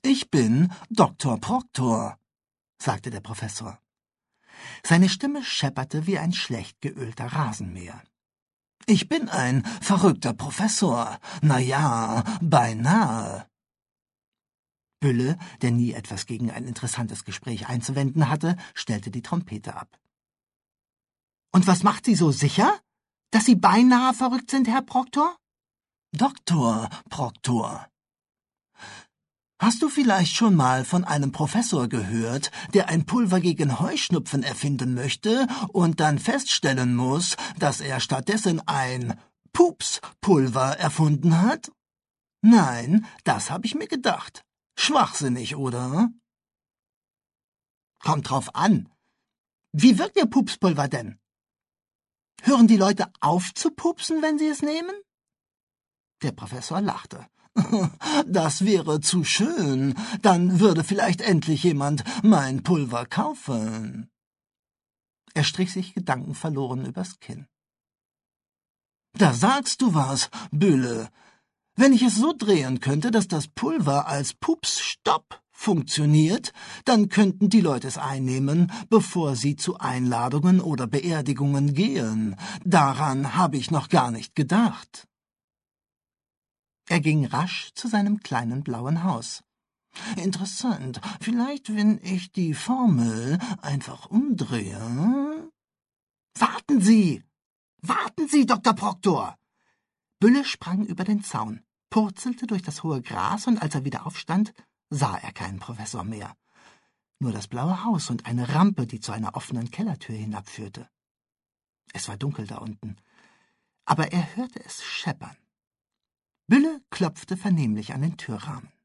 Ich bin Dr. Proktor, sagte der Professor. Seine Stimme schepperte wie ein schlecht geölter Rasenmäher. Ich bin ein verrückter Professor. Na ja, beinahe. Bülle, der nie etwas gegen ein interessantes Gespräch einzuwenden hatte, stellte die Trompete ab. »Und was macht Sie so sicher, dass Sie beinahe verrückt sind, Herr Proktor?« »Dr. Proktor. Hast du vielleicht schon mal von einem Professor gehört, der ein Pulver gegen Heuschnupfen erfinden möchte und dann feststellen muss, dass er stattdessen ein Pupspulver erfunden hat? Nein, das habe ich mir gedacht. Schwachsinnig, oder?« »Kommt drauf an. Wie wirkt Ihr Pupspulver denn? Hören die Leute auf zu pupsen, wenn sie es nehmen?« Der Professor lachte. »Das wäre zu schön. Dann würde vielleicht endlich jemand mein Pulver kaufen.« Er strich sich gedankenverloren übers Kinn. »Da sagst du was, Bülle. Wenn ich es so drehen könnte, dass das Pulver als Pupsstopp funktioniert, dann könnten die Leute es einnehmen, bevor sie zu Einladungen oder Beerdigungen gehen. Daran habe ich noch gar nicht gedacht.« Er ging rasch zu seinem kleinen blauen Haus. »Interessant. Vielleicht, wenn ich die Formel einfach umdrehe...« »Warten Sie! Warten Sie, Dr. Proktor!« Bülle sprang über den Zaun, purzelte durch das hohe Gras, und als er wieder aufstand, sah er keinen Professor mehr. Nur das blaue Haus und eine Rampe, die zu einer offenen Kellertür hinabführte. Es war dunkel da unten, aber er hörte es scheppern. Bülle klopfte vernehmlich an den Türrahmen.